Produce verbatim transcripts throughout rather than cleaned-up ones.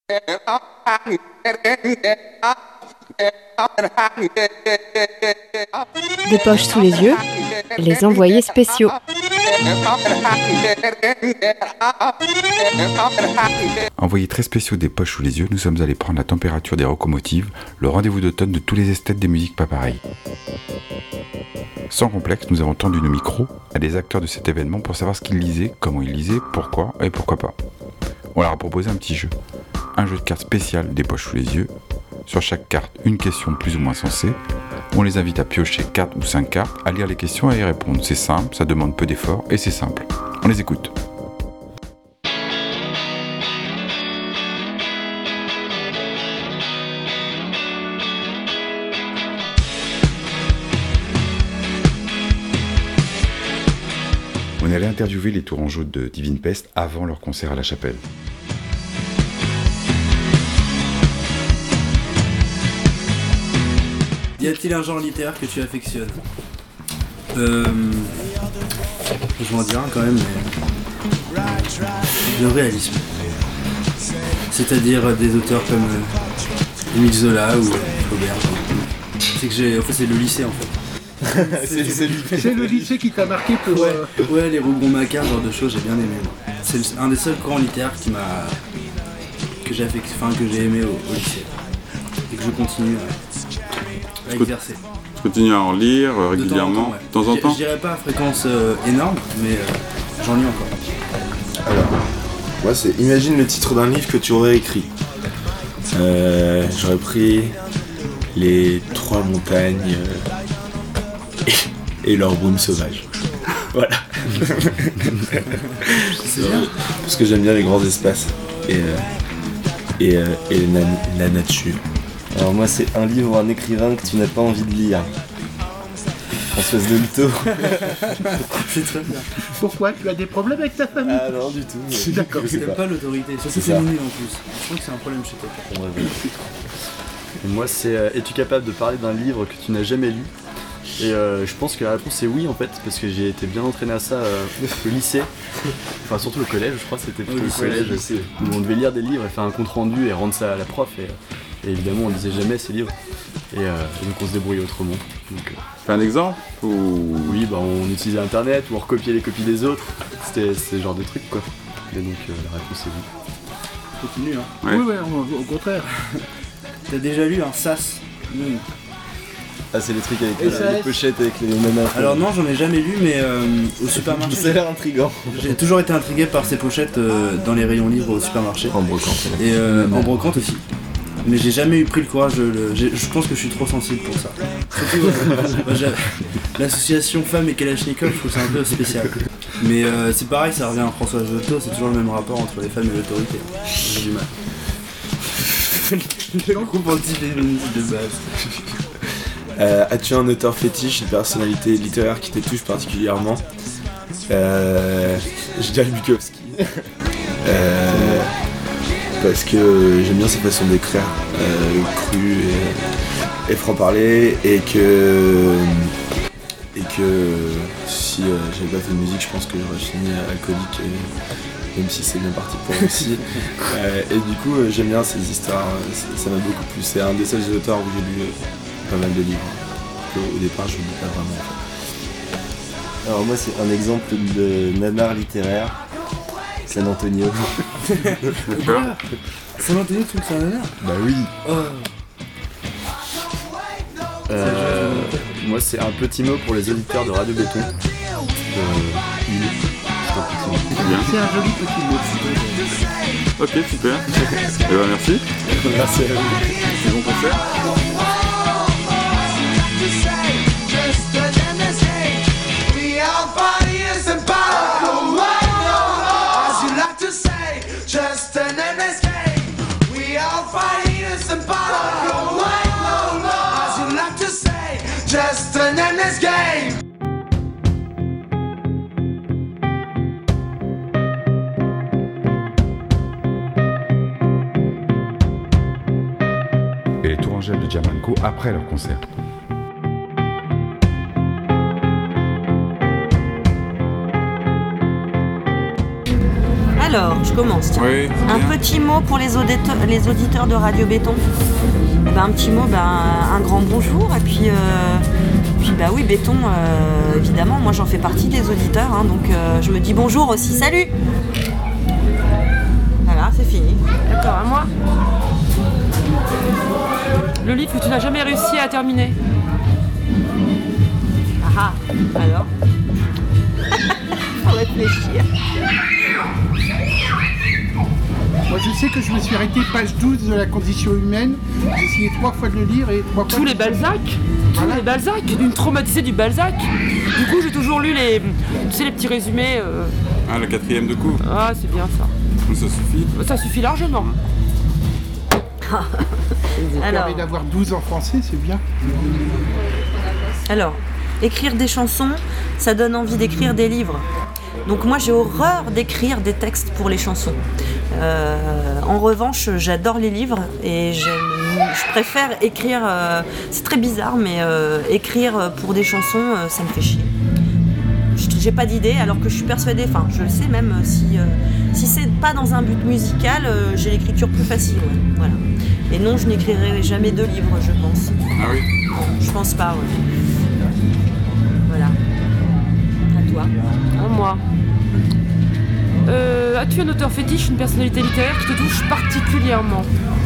Des poches sous les yeux, les envoyés spéciaux. Envoyés très spéciaux des poches sous les yeux, nous sommes allés prendre la température des locomotives, le rendez-vous d'automne de tous les esthètes des musiques pas pareilles. Sans complexe, nous avons tendu nos micros à des acteurs de cet événement pour savoir ce qu'ils lisaient, comment ils lisaient, pourquoi et pourquoi pas. On leur a proposé un petit jeu, un jeu de cartes spécial des poches sous les yeux. Sur chaque carte, une question plus ou moins sensée. On les invite à piocher quatre ou cinq cartes, à lire les questions et à y répondre. C'est simple, ça demande peu d'efforts et c'est simple. On les écoute. On est allé interviewer les Tourangeaux de Divine Peste avant leur concert à la Chapelle. Y a-t-il un genre littéraire que tu affectionnes ? Euh... Je m'en dirais quand même, mais... Le réalisme. C'est-à-dire des auteurs comme euh, Émile Zola ou Flaubert. C'est que j'ai... En fait, c'est le lycée, en fait. c'est, c'est, c'est, c'est le lycée qui t'a marqué pour... Ouais, ouais, les Rougon-Macquart, ce genre de choses, j'ai bien aimé. Moi. C'est un des seuls courants littéraires qui m'a... que j'ai, affect... enfin, que j'ai aimé au, au lycée. Et que je continue à, à exercer. Tu continues à en lire euh, régulièrement, de temps en temps, ouais. De temps en temps. Je dirais pas à fréquence euh, énorme, mais euh, j'en lis encore. Alors, moi c'est imagine le titre d'un livre que tu aurais écrit. Euh, j'aurais pris Les Trois Montagnes euh, et, et leur brume sauvage. Voilà. C'est bien. Parce que j'aime bien les grands espaces et, euh, et, euh, et la, la nature. Alors moi c'est un livre ou un écrivain que tu n'as pas envie de lire. Françoise Dolto. C'est très bien. Pourquoi ? Tu as des problèmes avec ta famille ? Ah non du tout. C'est d'accord. Tu n'aimes pas l'autorité, surtout féminine en plus. Je trouve que c'est un problème chez toi. Ouais, ouais. Et moi c'est euh, es-tu capable de parler d'un livre que tu n'as jamais lu ? Et euh, je pense que la réponse est oui en fait, parce que j'ai été bien entraîné à ça euh, au lycée, enfin surtout au collège, je crois que c'était plutôt au collège, où on devait lire des livres et faire un compte rendu et rendre ça à la prof, et, et évidemment on lisait jamais ces livres, et, euh, et donc on se débrouillait autrement. Donc, euh, Fais un exemple ou... Oui, bah, on utilisait internet, ou on recopiait les copies des autres, c'était, c'était ce genre de truc quoi, et donc euh, la réponse est oui. Continue hein. Ouais. Oui, ouais, au, au contraire. T'as déjà lu un sas ? mmh. Ah c'est les trucs avec les, les pochettes avec les nanas. Alors non, j'en ai jamais lu, mais euh, au supermarché. Ça a l'air intriguant. J'ai toujours été intrigué par ces pochettes euh, dans les rayons livres au supermarché. En brocante. Et euh, en brocante aussi. Mais j'ai jamais eu pris le courage de le... j'ai, je pense que je suis trop sensible pour ça. Surtout, euh, moi, l'association femmes et Kalachnikov, je trouve ça un peu spécial. Mais euh, c'est pareil, ça revient à Françoise Dolto, c'est toujours le même rapport entre les femmes et l'autorité. J'ai du mal. Le groupe anti-féministe de base. Euh, as-tu un auteur fétiche, une personnalité littéraire qui te touche particulièrement ? euh, Je dirais Bukowski. euh, parce que j'aime bien sa façon d'écrire, euh, crue et, et franc-parler, et que, et que si euh, j'avais pas fait de musique, je pense que j'aurais fini alcoolique, et, même si c'est bien parti pour moi aussi. euh, et du coup, euh, j'aime bien ces histoires, ça, ça m'a beaucoup plu. C'est un des seuls auteurs où j'ai lu euh, pas mal de livres. Au départ, je ne lis pas vraiment. En fait. Alors moi c'est un exemple de nanar littéraire, San Antonio. Quoi ? San Antonio, tu trouves que c'est un nanar ? Bah oui. Oh. Euh, moi c'est un petit mot pour les auditeurs de Radio Béton. Euh, il c'est un petit mot. Bien. C'est un joli petit mot. Ok, super. Et ben merci. Merci à vous. C'est bon concert. Et les Tourangelles de Germanco après leur concert. Alors, je commence. Tiens. Oui, Un bien. petit mot pour les auditeurs, les auditeurs de Radio Béton. Eh ben, un petit mot, ben, un grand bonjour. Et puis, euh, puis bah oui, Béton, euh, évidemment, moi j'en fais partie des auditeurs. Hein, donc euh, je me dis bonjour aussi. Salut. Voilà, c'est fini. D'accord, à moi. Le livre que tu n'as jamais réussi à terminer. Ah ah, alors faut réfléchir. Moi, je sais que je me suis arrêté page douze de la condition humaine. J'ai essayé trois fois de le lire et trois fois... Tous les Balzac, tous les Balzac, une traumatisée du Balzac. Du coup, j'ai toujours lu les, tu sais, les petits résumés. euh, Ah, le quatrième de coup. Ah, c'est bien ça. Ça suffit. Ça suffit largement. Ça Alors. permet d'avoir douze en français, c'est bien. Alors, écrire des chansons, ça donne envie d'écrire des livres. Donc moi j'ai horreur d'écrire des textes pour les chansons. Euh, en revanche, j'adore les livres et j'aime- je préfère écrire, euh, c'est très bizarre, mais euh, écrire pour des chansons, euh, ça me fait chier. Je- J'ai pas d'idée, alors que je suis persuadée, enfin je le sais même, euh, si, euh, si c'est pas dans un but musical, euh, j'ai l'écriture plus facile. Ouais, voilà. Et non, je n'écrirai jamais de livres, je pense. Ah oui. Non, je pense pas, ouais. Voilà. À toi. À moi. Euh, As-tu un auteur fétiche, une personnalité littéraire qui te touche particulièrement?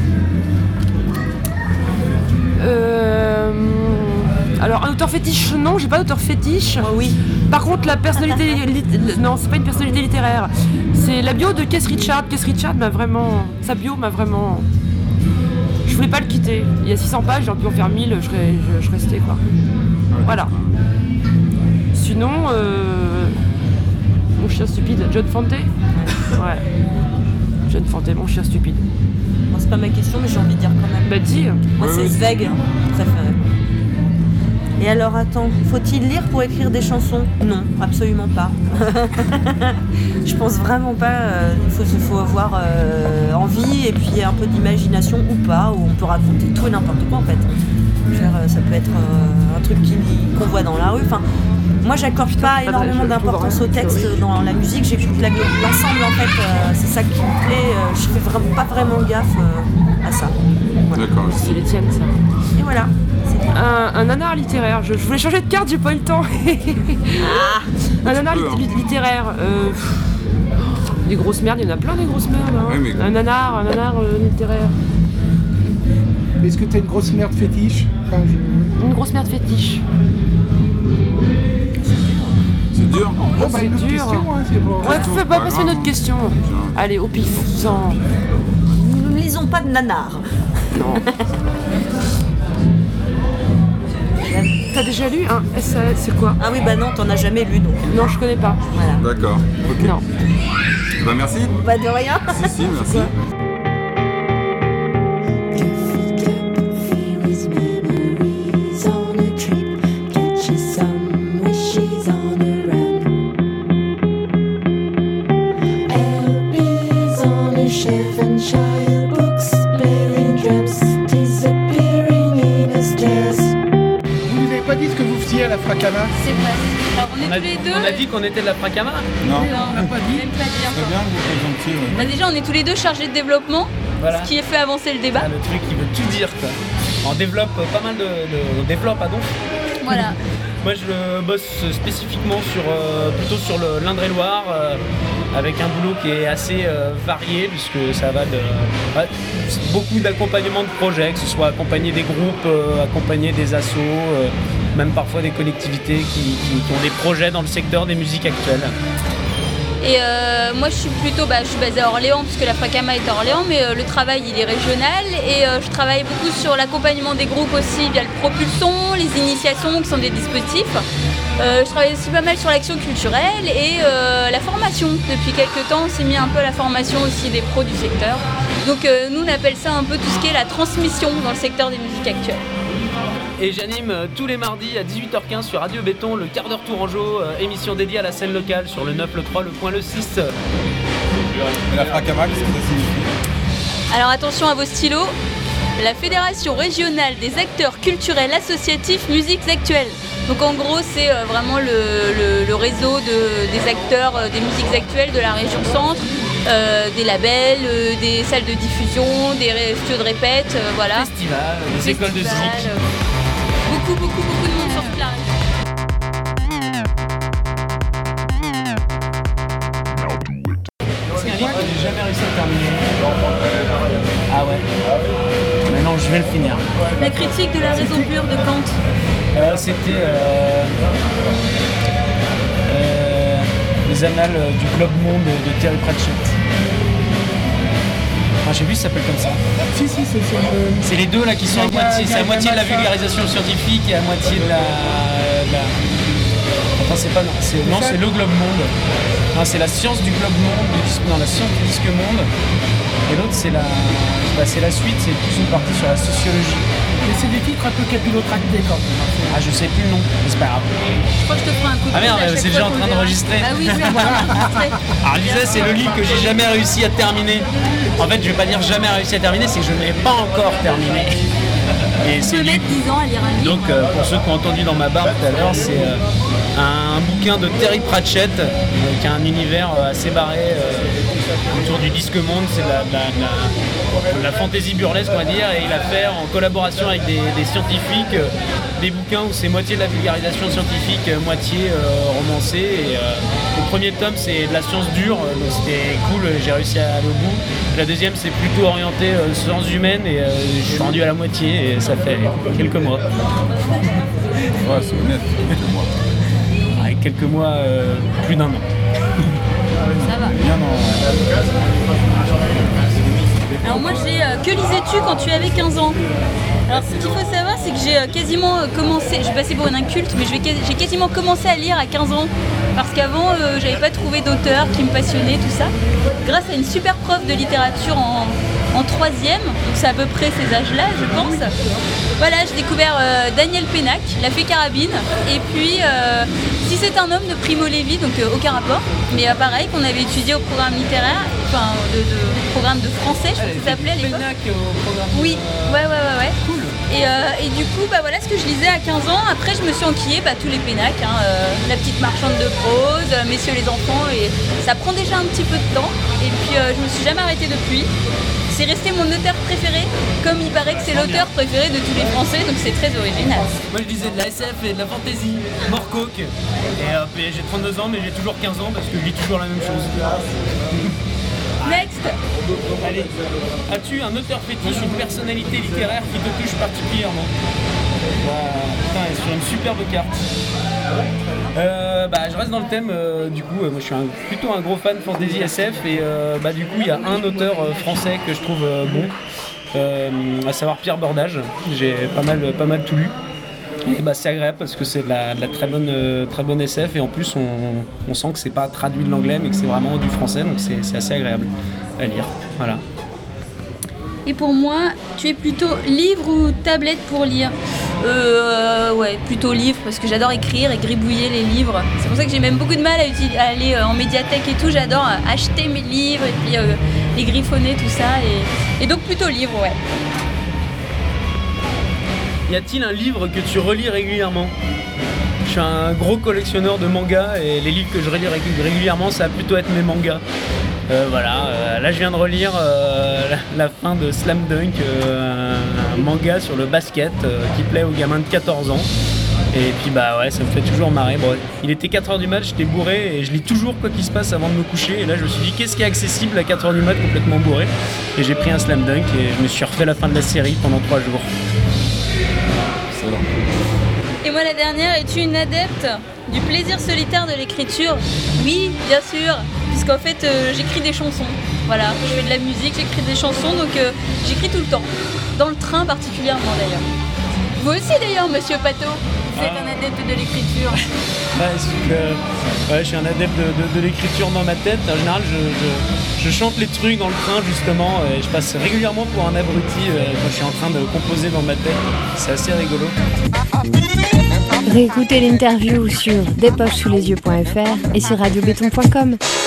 Euh, Alors, un auteur fétiche, non, j'ai pas d'auteur fétiche. Oh oui. Par contre, la personnalité... lit- Non, c'est pas une personnalité littéraire. C'est la bio de Keith Richards. Keith Richards m'a vraiment... Sa bio m'a vraiment... Je voulais pas le quitter. Il y a six cents pages, j'aurais pu en faire mille, je, serais- je, je restais, quoi. Voilà. Sinon, euh... mon chien stupide, John Fante. Ouais. John Fante, mon chien stupide. Bon, c'est pas ma question, mais j'ai envie de dire quand même. Bah dis. Moi, Ouais, c'est ouais. Zweig, mon préféré. Et alors, attends, faut-il lire pour écrire des chansons? Non, absolument pas. Je pense vraiment pas. euh, Il faut, faut avoir euh, envie et puis un peu d'imagination ou pas, où on peut raconter tout et n'importe quoi en fait. Je veux dire, euh, ça peut être euh, un truc qui- qu'on voit dans la rue. Enfin, moi, j'accorde pas Putain, énormément je- je d'importance trouve au texte horrible. dans la musique. J'écoute la- l'ensemble en fait. euh, c'est ça qui me plaît. euh, je fais vraiment, pas vraiment gaffe euh, à ça. D'accord. C'est les tiennes, ça. Et voilà. C'est tout. Un, un nanar littéraire. Je, je voulais changer de carte, j'ai pas eu le temps. Un nanar peux, hein. lit- littéraire. Euh... pff, Des grosses merdes, il y en a plein des grosses merdes. Hein. Ouais, mais- Un nanar, un nanar euh, littéraire. Est-ce que t'as une grosse merde fétiche? Enfin, je- Une grosse merde fétiche. C'est dur. Oh, bah, une autre dur. question, hein, c'est bon. Ouais, tout, fais pas pas passer grave. une autre question. Allez, au pif, sans. Nous ne lisons pas de nanar. Non. T'as déjà lu un S A S, c'est quoi? Ah oui, bah non, t'en as jamais lu donc. Non, je connais pas. Voilà. D'accord. Ok. Non. Bah merci. Bah de rien. Si, si, merci. Vous nous avez pas dit ce que vous faisiez à la Fracama? C'est vrai. Alors on est On a, tous les deux. on a dit qu'on était de la Fracama. Non. Non, n'a pas dit. même pas dit encore. bien que vous présentiez. ouais. Bah déjà on est tous les deux chargés de développement, Voilà. ce qui a fait avancer le débat. Ah, le truc qui veut tout dire quoi. On développe pas mal de, de- on développe pardon. Voilà. Moi je bosse spécifiquement sur euh, plutôt sur le l'Indre-et-Loire euh, avec un boulot qui est assez euh, varié puisque ça va de ouais, beaucoup d'accompagnement de projets, que ce soit accompagner des groupes, euh, accompagner des assos, euh, même parfois des collectivités qui, qui- qui ont des projets dans le secteur des musiques actuelles. Et euh, moi je suis plutôt, bah, je suis basée à Orléans puisque la Fracama est à Orléans, mais euh, le travail il est régional et euh, je travaille beaucoup sur l'accompagnement des groupes aussi via le propulson, les initiations qui sont des dispositifs. Euh, je travaille aussi pas mal sur l'action culturelle et euh, la formation. Depuis quelques temps on s'est mis un peu à la formation aussi des pros du secteur. Donc euh, nous on appelle ça un peu tout ce qui est la transmission dans le secteur des musiques actuelles. Et j'anime euh, tous les mardis à dix-huit heures quinze sur Radio Béton, le quart d'heure Tourangeau, euh, émission dédiée à la scène locale sur le neuf, le trois, le point, le six. Et la Fracama, qu'est-ce que ça signifie? Alors attention à vos stylos, la Fédération régionale des acteurs culturels associatifs musiques actuelles. Donc en gros c'est euh, vraiment le, le- le réseau de- des acteurs euh, des musiques actuelles de la région centre euh, des labels, euh, des salles de diffusion, des ré- studios de répète, euh, voilà. Festival, des écoles de Festival, zik. euh, Beaucoup, beaucoup, beaucoup de monde sur toute la région. C'est un livre que j'ai jamais réussi à terminer. Ah ouais. Maintenant je vais le finir. La critique de la raison pure de Kant. Euh, C'était euh, euh, les annales du Globe Monde de Terry Pratchett. Enfin, je sais plus si ça s'appelle comme ça. Si, si, c'est c'est le- C'est les deux là qui sont à Il y a- moitié. il y a- C'est à il y a moitié de la machin. vulgarisation scientifique et à moitié de la. de la... Enfin, c'est pas. Non, c'est, non, c'est le Globe Monde. Non, c'est la science du Globe Monde. du disque- Non, la science du disque monde. Et l'autre, c'est la. Bah, c'est la suite. C'est plus une partie sur la sociologie. Mais c'est des titres un peu capillotractés quand même. Ah, je sais plus le nom. Mais c'est pas grave. Je crois que je te ferai un coup de Ah merde, coude à chaque c'est fois déjà en qu'on train le verra. d'enregistrer. Ah oui, c'est en train d'enregistrer. Alors, je disais, c'est le livre que j'ai jamais réussi à terminer. En fait, je vais pas dire jamais réussi à terminer, c'est que je ne l'ai pas encore terminé. Et Tu c'est peux du... mettre dix ans à lire un livre. Donc, euh, pour ceux qui ont entendu dans ma barbe tout à l'heure, c'est euh, un bouquin de Terry Pratchett, euh, qui a un univers euh, assez barré euh, autour du disque monde. C'est de la, de la, de la, de la fantaisie burlesque, on va dire, et il a fait en collaboration avec des, des scientifiques euh, des bouquins où c'est moitié de la vulgarisation scientifique, euh, moitié euh, romancé. Et, euh, le premier tome, c'est de la science dure, euh, donc c'était cool, j'ai réussi à aller au bout. La deuxième, c'est plutôt orienté euh, sciences humaines, et euh, je suis rendu à la moitié, et ça fait quelques mois. Ouais, c'est honnête, quelques mois. Avec quelques mois, euh, plus d'un an. Ça va. Bien an. Alors moi j'ai euh, que lisais-tu quand tu avais quinze ans? Alors ce qu'il faut savoir c'est que j'ai euh, quasiment euh, commencé, je vais passer pour une inculte, mais je vais quasi- j'ai quasiment commencé à lire à quinze ans. Parce qu'avant euh, j'avais pas trouvé d'auteur qui me passionnait, tout ça. Grâce à une super prof de littérature en, en troisième, donc c'est à peu près ces âges-là je pense. Voilà, j'ai découvert euh, Daniel Pénac, La Fée Carabine, et puis euh, Si c'est un homme de Primo Levi, donc euh, aucun rapport, mais euh, pareil qu'on avait étudié au programme littéraire, enfin de, de programme de français, je crois que ça s'appelait à l'époque. Oui, ouais, ouais, ouais, ouais. Cool. Et, euh, et du coup, bah voilà ce que je lisais à quinze ans. Après, je me suis enquillée bah, tous les Pénac, hein, euh, La Petite Marchande de Prose, euh, Messieurs les enfants, et ça prend déjà un petit peu de temps. Et puis, euh, je me suis jamais arrêtée depuis. C'est resté mon auteur préféré, comme il paraît que c'est l'auteur préféré de tous les Français, donc c'est très original. Moi je lisais de la S F et de la fantasy, Morcock. Et, euh, et j'ai trente-deux ans, mais j'ai toujours quinze ans parce que je lis toujours la même chose. Next. Allez, as-tu un auteur fétiche, une personnalité littéraire qui te touche particulièrement? Wow, putain, elle est sur une superbe carte. Euh, bah, je reste dans le thème, euh, du coup, euh, moi je suis un, plutôt un gros fan fantasy S F et euh, bah, du coup il y a un auteur euh, français que je trouve euh, bon, euh, à savoir Pierre Bordage. J'ai pas mal, pas mal tout lu. Et bah, c'est agréable parce que c'est de la, de la très, bonne, euh, très bonne S F et en plus on, on sent que c'est pas traduit de l'anglais mais que c'est vraiment du français, donc c'est, c'est assez agréable à lire. Voilà. Et pour moi, tu es plutôt livre ou tablette pour lire? Euh, ouais, plutôt livre parce que j'adore écrire et gribouiller les livres. C'est pour ça que j'ai même beaucoup de mal à, uti- à aller euh, en médiathèque et tout. J'adore euh, acheter mes livres et puis euh, les griffonner, tout ça. Et, et donc plutôt livre, ouais. Y a-t-il un livre que tu relis régulièrement? Je suis un gros collectionneur de mangas et les livres que je relis rég- régulièrement, ça va plutôt être mes mangas. Euh, voilà, euh, là je viens de relire euh, la, la fin de Slam Dunk, euh, un manga sur le basket euh, qui plaît aux gamins de quatorze ans. Et puis bah ouais, ça me fait toujours marrer. Bon, il était quatre heures du mat, j'étais bourré et je lis toujours quoi qu'il se passe avant de me coucher. Et là je me suis dit qu'est-ce qui est accessible à quatre heures du mat complètement bourré. Et j'ai pris un Slam Dunk et je me suis refait la fin de la série pendant trois jours. Et moi la dernière, es-tu une adepte du plaisir solitaire de l'écriture? Oui, bien sûr, puisqu'en fait euh, j'écris des chansons. Voilà, je fais de la musique, j'écris des chansons, donc euh, j'écris tout le temps. Dans le train particulièrement d'ailleurs. Vous aussi d'ailleurs, monsieur Pato, vous êtes un adepte de l'écriture. Ouais, c'est que, ouais, je suis un adepte de, de- de l'écriture dans ma tête. En général, je, je- je chante les trucs dans le train justement. Et je passe régulièrement pour un abruti euh, quand je suis en train de composer dans ma tête. C'est assez rigolo. Réécoutez l'interview sur des poches sous les yeux point f r et sur radio béton point com.